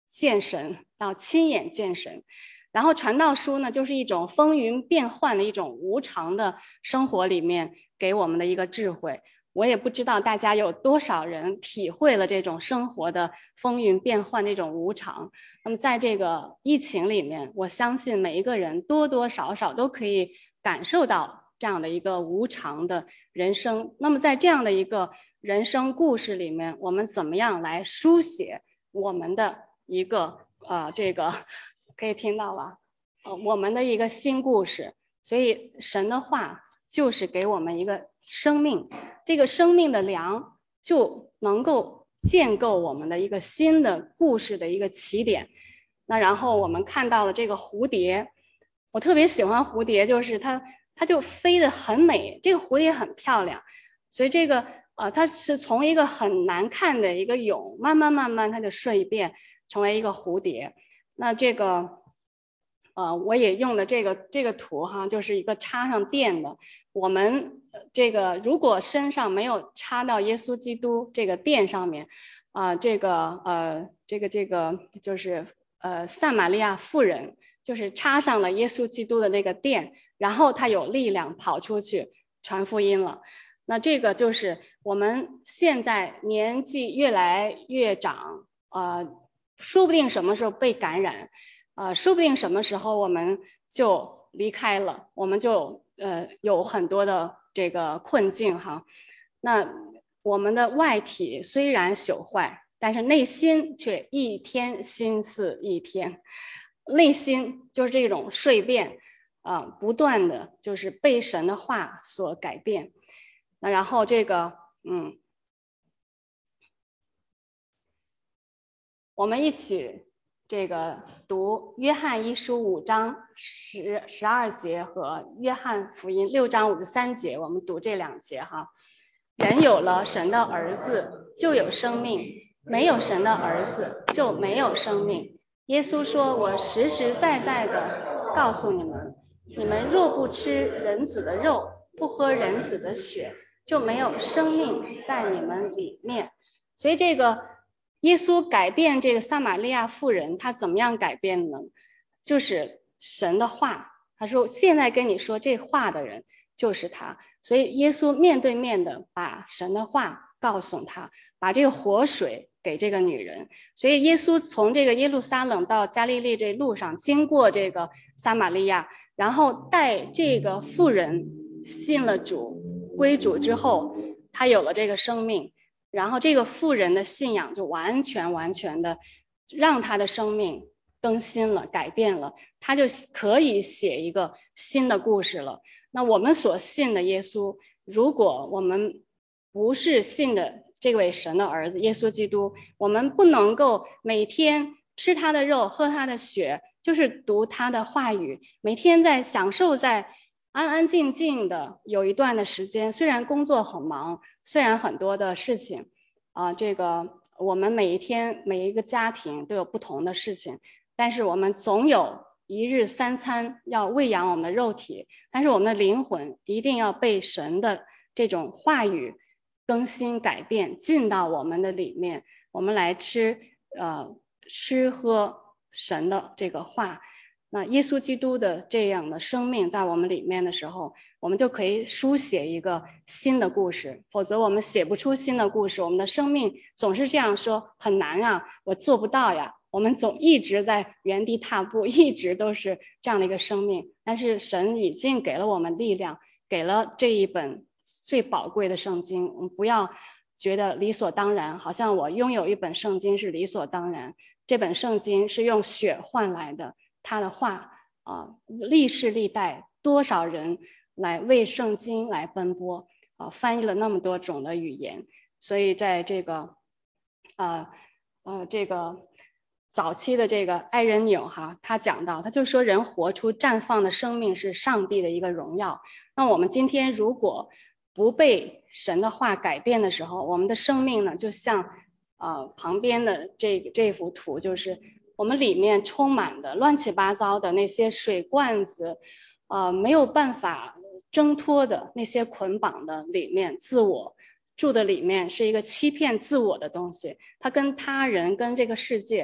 见神，要亲眼见神。然后传道书呢，就是一种风云变幻的一种无常的生活里面给我们的一个智慧。我也不知道大家有多少人体会了这种生活的风云变幻，这种无常。那么在这个疫情里面，我相信每一个人多多少少都可以感受到这样的一个无常的人生。那么在这样的一个人生故事里面，我们怎么样来书写我们的一个呃这个可以听到吧？呃，我们的一个新故事。所以神的话就是给我们一个生命，这个生命的粮就能够建构我们的一个新的故事的一个起点。那然后我们看到了这个蝴蝶，我特别喜欢蝴蝶，就是它它就飞得很美，这个蝴蝶很漂亮。所以这个呃，它是从一个很难看的一个蛹，慢慢慢慢它就蜕变成为一个蝴蝶。那这个呃，我也用的这个这个图哈，就是一个插上电的。我们这个如果身上没有插到耶稣基督这个电上面，啊、呃，这个呃，这个这个就是呃，撒玛利亚妇人就是插上了耶稣基督的那个电，然后他有力量跑出去传福音了。那这个就是我们现在年纪越来越长，呃，说不定什么时候被感染。呃，说不定什么时候我们就离开了，我们就呃有很多的这个困境哈。那我们的外体虽然朽坏，但是内心却一天新似一天，内心就是这种蜕变啊、呃，不断的就是被神的话所改变。那然后这个嗯，我们一起这个读约翰一书五章十十二节和约翰福音六章五十三节，我们读这两节哈。人有了神的儿子，就有生命；没有神的儿子，就没有生命。耶稣说：“我实实在在的告诉你们，你们若不吃人子的肉，不喝人子的血，就没有生命在你们里面。”所以这个耶稣改变这个撒玛利亚妇人，他怎么样改变呢？就是神的话，他说现在跟你说这话的人就是他。所以耶稣面对面的把神的话告诉他，把这个活水给这个女人。所以耶稣从这个耶路撒冷到加利利这路上，经过这个撒玛利亚，然后带这个妇人信了主，归主之后，他有了这个生命。然后这个妇人的信仰就完全完全的让她的生命更新了，改变了，她就可以写一个新的故事了。那我们所信的耶稣，如果我们不是信的这位神的儿子耶稣基督，我们不能够每天吃他的肉，喝他的血，就是读他的话语，每天在享受在安安静静的有一段的时间，虽然工作很忙，虽然很多的事情啊、呃，这个我们每一天每一个家庭都有不同的事情，但是我们总有一日三餐要喂养我们的肉体，但是我们的灵魂一定要被神的这种话语更新改变进到我们的里面，我们来吃呃吃喝神的这个话。那耶稣基督的这样的生命在我们里面的时候，我们就可以书写一个新的故事。否则我们写不出新的故事，我们的生命总是这样说，很难啊，我做不到呀。我们总一直在原地踏步，一直都是这样的一个生命。但是神已经给了我们力量，给了这一本最宝贵的圣经。我们不要觉得理所当然，好像我拥有一本圣经是理所当然。这本圣经是用血换来的，他的话啊，历世历代多少人来为圣经来奔波啊，翻译了那么多种的语言。所以在这个呃呃这个早期的这个艾仁纽哈，他讲到，他就说人活出绽放的生命是上帝的一个荣耀。那我们今天如果不被神的话改变的时候，我们的生命呢，就像呃旁边的这这幅图，就是我们里面充满的乱七八糟的那些水罐子，呃没有办法挣脱的那些捆绑的里面，自我住的里面是一个欺骗自我的东西，它跟他人跟这个世界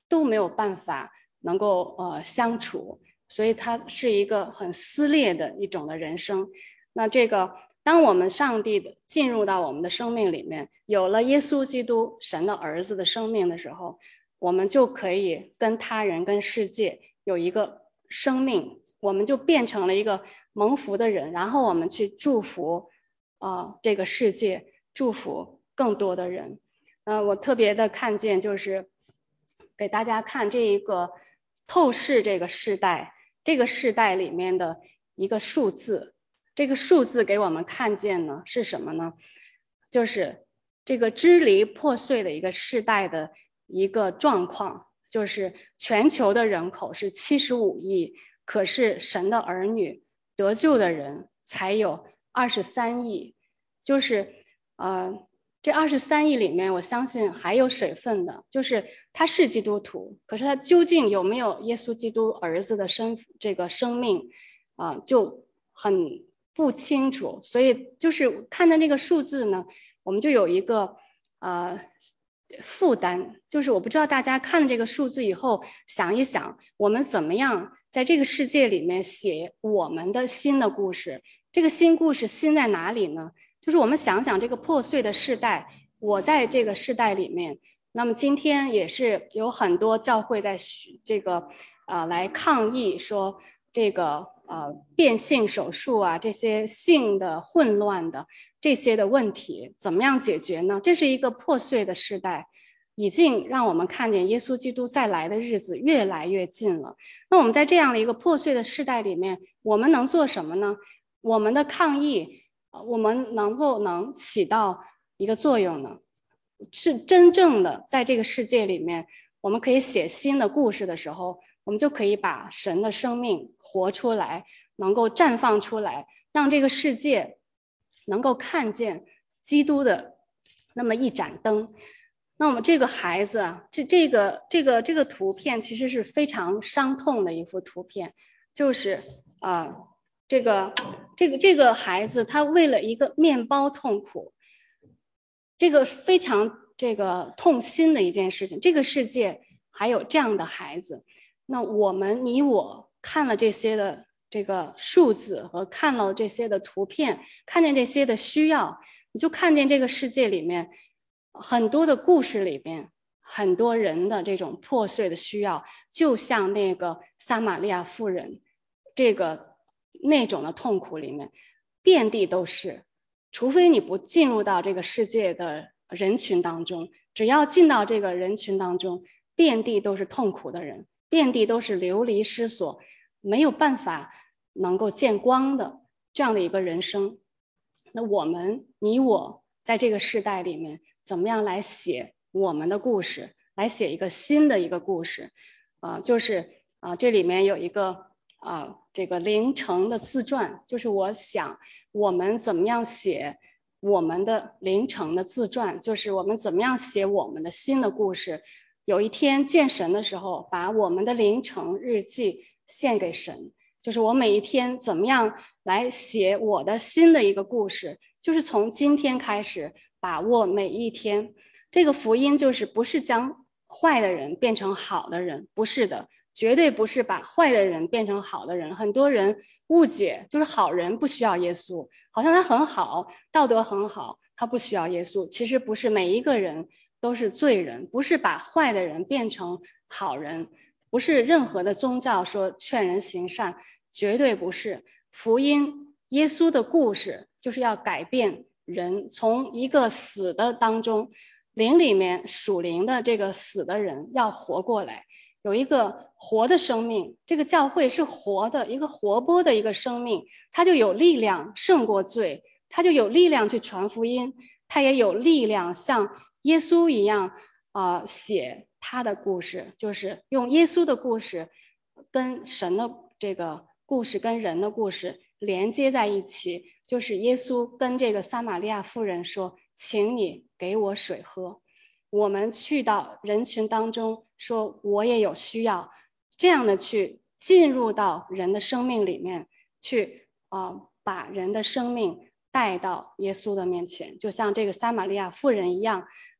都没有办法能够呃相处，所以它是一个很撕裂的一种的人生。那这个当我们上帝的进入到我们的生命里面，有了耶稣基督神的儿子的生命的时候，我们就可以跟他人跟世界有一个生命，我们就变成了一个蒙福的人，然后我们去祝福呃这个世界，祝福更多的人。呃，我特别的看见就是给大家看这一个透视这个世代，这个世代里面的一个数字，这个数字给我们看见呢是什么呢？就是这个支离破碎的一个世代的一个状况，就是全球的人口是七十五亿，可是神的儿女得救的人才有二十三亿，就是呃这二十三亿里面，我相信还有水分的，就是他是基督徒，可是他究竟有没有耶稣基督儿子的身这个生命啊、呃，就很不清楚。所以就是看到那个数字呢，我们就有一个呃负担，就是我不知道大家看了这个数字以后，想一想，我们怎么样在这个世界里面写我们的新的故事？这个新故事新在哪里呢？就是我们想想这个破碎的世代，我在这个世代里面，那么今天也是有很多教会在这个呃来抗议说这个呃变性手术啊，这些性的混乱的这些的问题怎么样解决呢？这是一个破碎的世代，已经让我们看见耶稣基督再来的日子越来越近了。那我们在这样的一个破碎的世代里面，我们能做什么呢？我们的抗议我们能够能起到一个作用呢？是真正的在这个世界里面，我们可以写新的故事的时候，我们就可以把神的生命活出来，能够绽放出来，让这个世界能够看见基督的那么一盏灯。那我们这个孩子啊，这这个这个这个图片其实是非常伤痛的一幅图片，就是啊。呃这个这个这个孩子，他为了一个面包痛苦，这个非常这个痛心的一件事情。这个世界还有这样的孩子，那我们你我看了这些的这个数字和看了这些的图片，看见这些的需要，你就看见这个世界里面很多的故事里边，很多人的这种破碎的需要，就像那个撒玛利亚妇人，这个。那种的痛苦里面遍地都是，除非你不进入到这个世界的人群当中，只要进到这个人群当中，遍地都是痛苦的人，遍地都是流离失所，没有办法能够见光的这样的一个人生。那我们你我在这个世代里面怎么样来写我们的故事，来写一个新的一个故事啊、呃，就是啊、呃，这里面有一个啊、呃，这个凌晨的自传，就是我想我们怎么样写我们的凌晨的自传，就是我们怎么样写我们的新的故事。有一天见神的时候，把我们的凌晨日记献给神，就是我每一天怎么样来写我的新的一个故事，就是从今天开始把握每一天。这个福音就是不是将坏的人变成好的人，不是的。绝对不是把坏的人变成好的人，很多人误解，就是好人不需要耶稣，好像他很好，道德很好，他不需要耶稣。其实不是，每一个人都是罪人，不是把坏的人变成好人，不是任何的宗教说劝人行善，绝对不是。福音耶稣的故事就是要改变人，从一个死的当中，灵里面属灵的这个死的人要活过来。有一个活的生命，这个教会是活的，一个活泼的一个生命，它就有力量胜过罪，它就有力量去传福音，它也有力量像耶稣一样啊、呃，写他的故事，就是用耶稣的故事跟神的这个故事跟人的故事连接在一起，就是耶稣跟这个撒玛利亚妇人说：“请你给我水喝。”我们去到人群当中说我也有需要，这样的去进入到人的生命里面去啊、呃，把人的生命带到耶稣的面前，就像这个撒玛利亚妇人一样，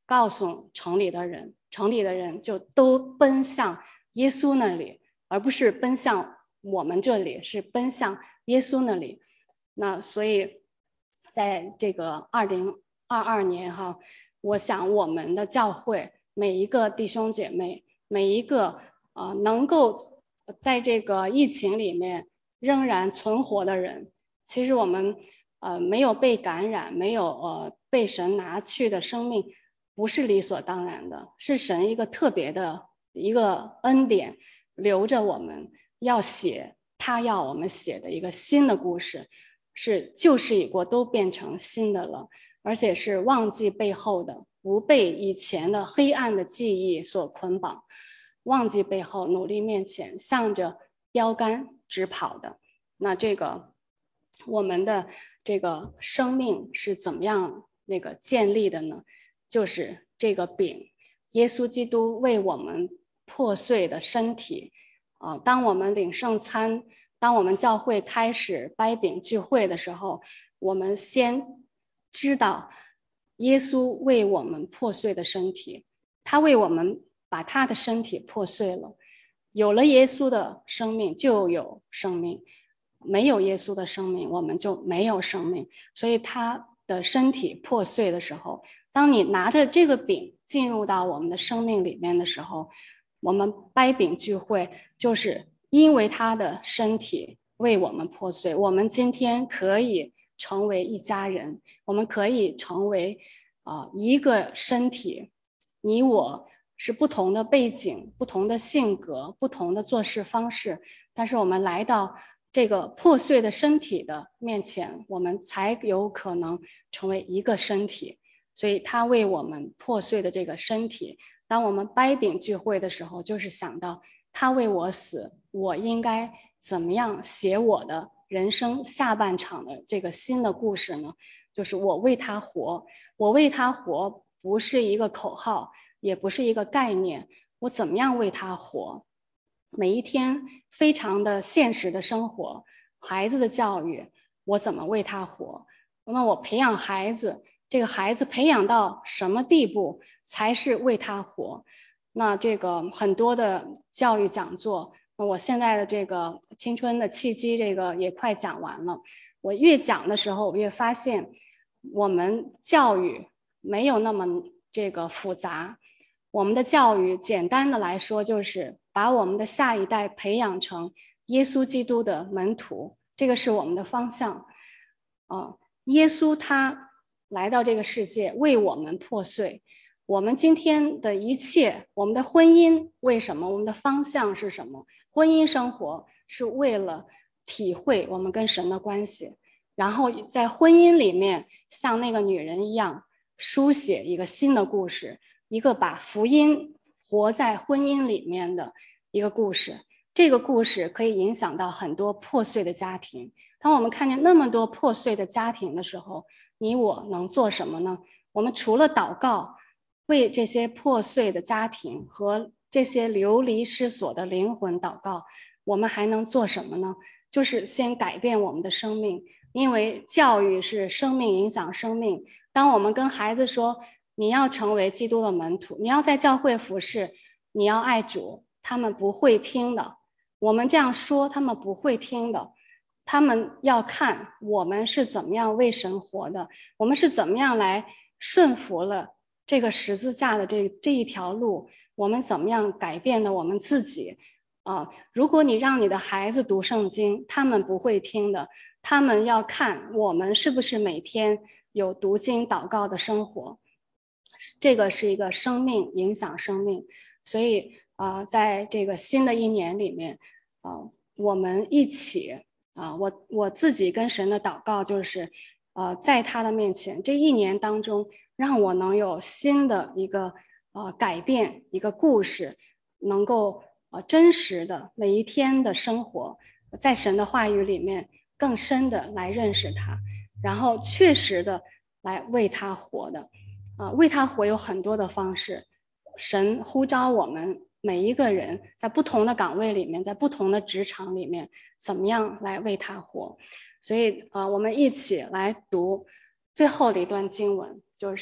告诉城里的人，城里的人就都奔向耶稣那里，而不是奔向我们这里，是奔向耶稣那里。那所以在这个二零二二年哈，我想我们的教会每一个弟兄姐妹，每一个呃能够在这个疫情里面仍然存活的人，其实我们呃没有被感染，没有呃被神拿去的生命，不是理所当然的，是神一个特别的一个恩典，留着我们要写他要我们写的一个新的故事，是旧事已过都变成新的了，而且是忘记背后的，不被以前的黑暗的记忆所捆绑，忘记背后，努力面前，向着标杆直跑的。那这个我们的这个生命是怎么样那个建立的呢？就是这个饼，耶稣基督为我们破碎的身体啊、呃，当我们领圣餐，当我们教会开始掰饼聚会的时候，我们先知道耶稣为我们破碎的身体，他为我们把他的身体破碎了。有了耶稣的生命就有生命，没有耶稣的生命我们就没有生命。所以他的身体破碎的时候，当你拿着这个饼进入到我们的生命里面的时候，我们掰饼聚会就是因为他的身体为我们破碎，我们今天可以成为一家人，我们可以成为、呃、一个身体。你我是不同的背景，不同的性格，不同的做事方式，但是我们来到这个破碎的身体的面前，我们才有可能成为一个身体。所以他为我们破碎的这个身体，当我们掰饼聚会的时候，就是想到他为我死，我应该怎么样写我的人生下半场的这个新的故事呢？就是我为他活，我为他活不是一个口号，也不是一个概念，我怎么样为他活？每一天非常的现实的生活，孩子的教育，我怎么为他活？那我培养孩子，这个孩子培养到什么地步才是为他活？那这个很多的教育讲座，我现在的这个青春的契机这个也快讲完了，我越讲的时候我越发现我们教育没有那么这个复杂，我们的教育简单的来说就是把我们的下一代培养成耶稣基督的门徒，这个是我们的方向。呃、耶稣他来到这个世界为我们破碎，我们今天的一切，我们的婚姻为什么？我们的方向是什么？婚姻生活是为了体会我们跟神的关系，然后在婚姻里面像那个女人一样书写一个新的故事，一个把福音活在婚姻里面的一个故事。这个故事可以影响到很多破碎的家庭。当我们看见那么多破碎的家庭的时候，你我能做什么呢？我们除了祷告，为这些破碎的家庭和这些流离失所的灵魂祷告，我们还能做什么呢？就是先改变我们的生命，因为教育是生命影响生命。当我们跟孩子说你要成为基督的门徒，你要在教会服侍，你要爱主，他们不会听的。我们这样说他们不会听的，他们要看我们是怎么样为神活的，我们是怎么样来顺服了这个十字架的这这一条路，我们怎么样改变了我们自己啊、呃？如果你让你的孩子读圣经，他们不会听的，他们要看我们是不是每天有读经祷告的生活，这个是一个生命影响生命。所以啊、呃，在这个新的一年里面啊、呃，我们一起啊、呃，我我自己跟神的祷告就是呃，在他的面前这一年当中，让我能有新的一个呃改变，一个故事，能够呃真实的每一天的生活，在神的话语里面更深的来认识他，然后确实的来为他活的。啊、呃，为他活有很多的方式，神呼召我们每一个人在不同的岗位里面，在不同的职场里面，怎么样来为他活。所以呃，我们一起来读最后的一段经文，就是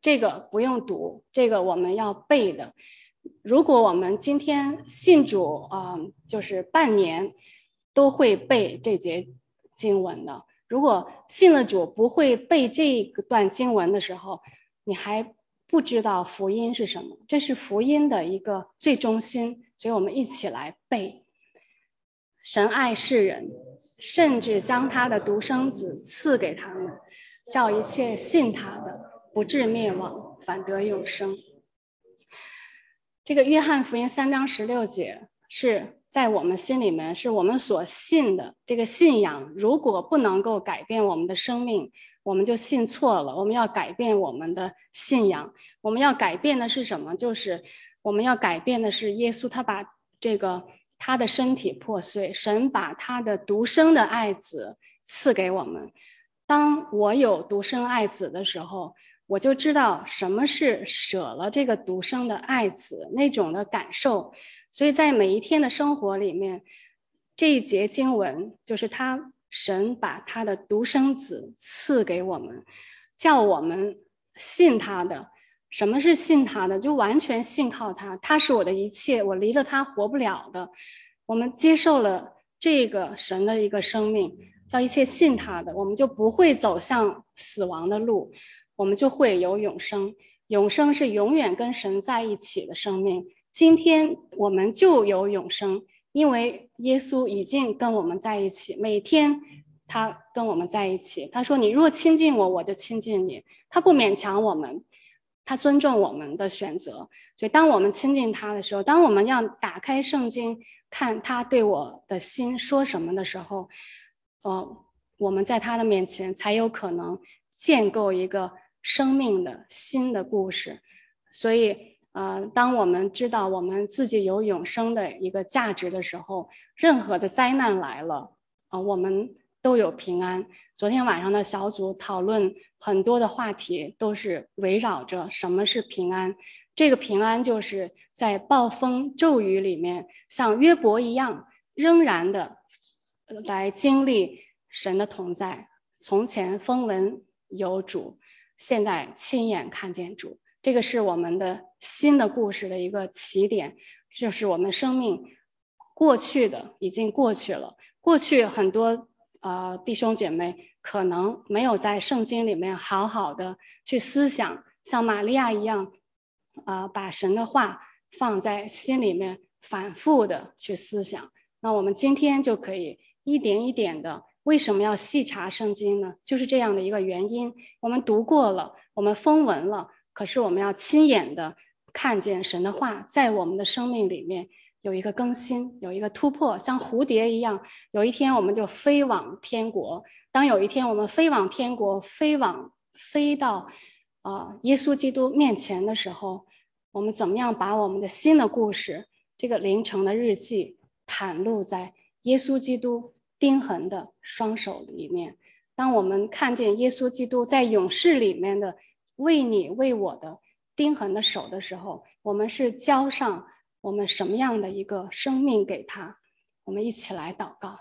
这个不用读，这个我们要背的。如果我们今天信主啊、呃，就是半年都会背这节经文的。如果信了主不会背这段经文的时候，你还不知道福音是什么，这是福音的一个最中心，所以我们一起来背。神爱世人，甚至将他的独生子赐给他们，叫一切信他的不至灭亡，反得永生。这个约翰福音三章十六节是在我们心里面，是我们所信的这个信仰，如果不能够改变我们的生命，我们就信错了。我们要改变我们的信仰，我们要改变的是什么？就是我们要改变的是耶稣，他把这个他的身体破碎，神把他的独生的爱子赐给我们。当我有独生爱子的时候，我就知道什么是舍了这个独生的爱子那种的感受。所以在每一天的生活里面，这一节经文就是他神把他的独生子赐给我们，叫我们信他的。什么是信他的？就完全信靠他，他是我的一切，我离了他活不了的。我们接受了这个神的一个生命，叫一切信他的，我们就不会走向死亡的路，我们就会有永生。永生是永远跟神在一起的生命。今天我们就有永生，因为耶稣已经跟我们在一起，每天他跟我们在一起。他说你若亲近我，我就亲近你。他不勉强我们，他尊重我们的选择。所以当我们亲近他的时候，当我们要打开圣经看他对我的心说什么的时候，呃，我们在他的面前才有可能建构一个生命的新的故事。所以呃，当我们知道我们自己有永生的一个价值的时候，任何的灾难来了，呃，我们都有平安。昨天晚上的小组讨论很多的话题，都是围绕着什么是平安。这个平安就是在暴风骤雨里面，像约伯一样，仍然的来经历神的同在。从前风闻有主，现在亲眼看见主。这个是我们的新的故事的一个起点，就是我们生命过去的已经过去了。过去很多呃弟兄姐妹可能没有在圣经里面好好的去思想，像玛利亚一样，呃，把神的话放在心里面，反复的去思想。那我们今天就可以一点一点的。为什么要细查圣经呢？就是这样的一个原因。我们读过了，我们风闻了。可是我们要亲眼的看见神的话在我们的生命里面有一个更新，有一个突破，像蝴蝶一样，有一天我们就飞往天国。当有一天我们飞往天国，飞往飞到呃耶稣基督面前的时候，我们怎么样把我们的新的故事，这个凌晨的日记袒露在耶稣基督钉痕的双手里面。当我们看见耶稣基督在勇士里面的为你为我的钉痕的手的时候，我们是交上我们什么样的一个生命给他？我们一起来祷告。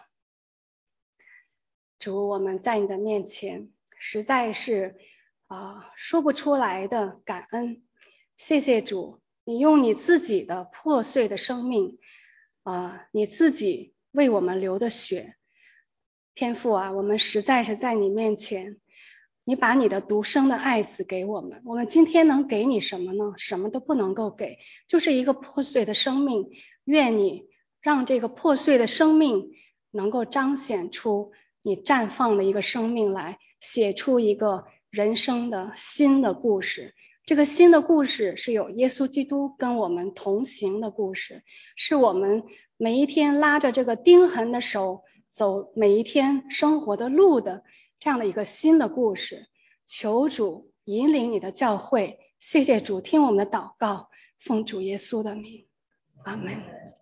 主，我们在你的面前实在是啊、呃、说不出来的感恩。谢谢主，你用你自己的破碎的生命啊、呃、你自己为我们流的血。天父啊，我们实在是在你面前，你把你的独生的爱子给我们，我们今天能给你什么呢？什么都不能够给，就是一个破碎的生命。愿你让这个破碎的生命能够彰显出你绽放的一个生命来，写出一个人生的新的故事。这个新的故事是有耶稣基督跟我们同行的故事，是我们每一天拉着这个钉痕的手走每一天生活的路的这样的一个新的故事。求主引领你的教会，谢谢主听我们的祷告，奉主耶稣的名，阿们。